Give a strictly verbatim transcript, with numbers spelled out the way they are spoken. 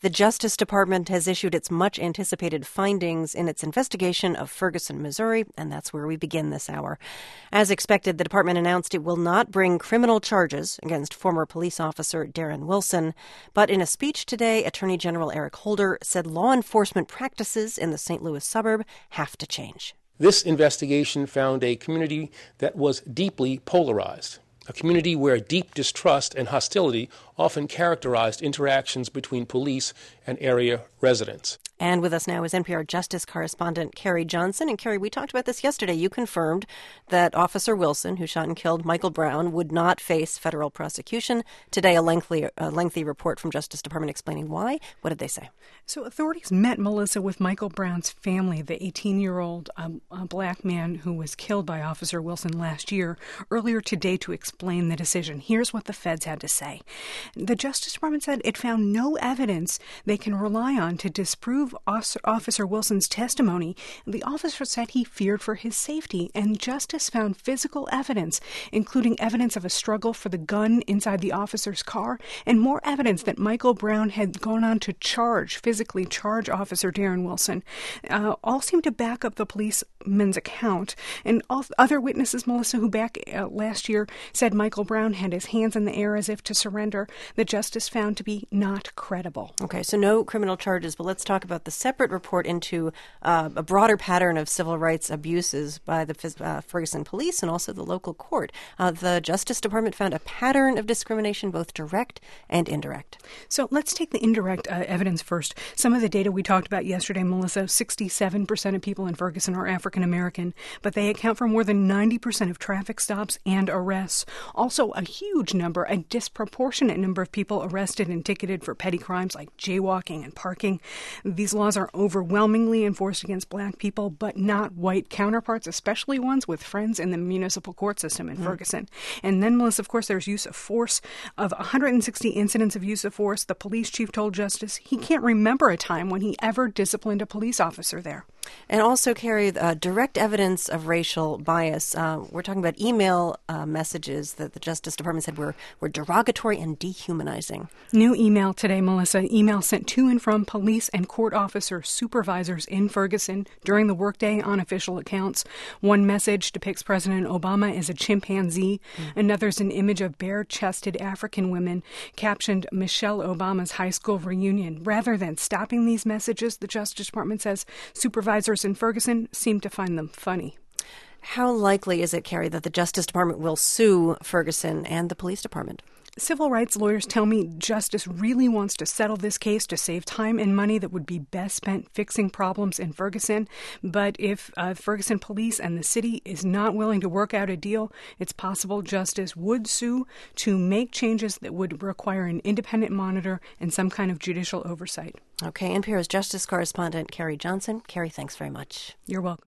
The Justice Department has issued its much-anticipated findings in its investigation of Ferguson, Missouri, and that's where we begin this hour. As expected, the department announced it will not bring criminal charges against former police officer Darren Wilson. But in a speech today, Attorney General Eric Holder said law enforcement practices in the Saint Louis suburb have to change. This investigation found a community that was deeply polarized. A community where deep distrust and hostility often characterized interactions between police and area residents. And with us now is N P R Justice correspondent Carrie Johnson. And Carrie, we talked about this yesterday. You confirmed that Officer Wilson, who shot and killed Michael Brown, would not face federal prosecution. Today, a lengthy, a lengthy report from Justice Department explaining why. What did they say? So authorities met, Melissa, with Michael Brown's family, the eighteen-year-old um, black man who was killed by Officer Wilson last year, earlier today to explain the decision. Here's what the feds had to say. The Justice Department said it found no evidence they can rely on to disprove Officer Wilson's testimony. The officer said he feared for his safety, and Justice found physical evidence, including evidence of a struggle for the gun inside the officer's car, and more evidence that Michael Brown had gone on to charge, physically charge Officer Darren Wilson. Uh, all seemed to back up the policeman's account. And all other witnesses, Melissa, who back uh, last year said Michael Brown had his hands in the air as if to surrender, the justice found to be not credible. Okay, so no criminal charges, but let's talk about the separate report into uh, a broader pattern of civil rights abuses by the uh, Ferguson police and also the local court. Uh, the Justice Department found a pattern of discrimination, both direct and indirect. So let's take the indirect uh, evidence first. Some of the data we talked about yesterday, Melissa, sixty-seven percent of people in Ferguson are African American, but they account for more than ninety percent of traffic stops and arrests. Also, a huge number, a disproportionate number of people arrested and ticketed for petty crimes like jaywalking and parking. These laws are overwhelmingly enforced against black people, but not white counterparts, especially ones with friends in the municipal court system in mm. Ferguson. And then, Melissa, of course, there's use of force. Of one hundred sixty incidents of use of force, the police chief told Justice he can't remember a time when he ever disciplined a police officer there. And also, Carrie, uh, direct evidence of racial bias. Uh, we're talking about email uh, messages that the Justice Department said were, were derogatory and dehumanizing. New email today, Melissa. Email sent to and from police and court officer supervisors in Ferguson during the workday on official accounts. One message depicts President Obama as a chimpanzee. Mm. Another's an image of bare-chested African women, captioned Michelle Obama's high school reunion. Rather than stopping these messages, the Justice Department says supervisors in Ferguson seem to find them funny. How likely is it, Carrie, that the Justice Department will sue Ferguson and the police department? Civil rights lawyers tell me Justice really wants to settle this case to save time and money that would be best spent fixing problems in Ferguson. But if uh, Ferguson police and the city is not willing to work out a deal, it's possible Justice would sue to make changes that would require an independent monitor and some kind of judicial oversight. Okay, N P R's Justice correspondent Carrie Johnson. Carrie, thanks very much. You're welcome.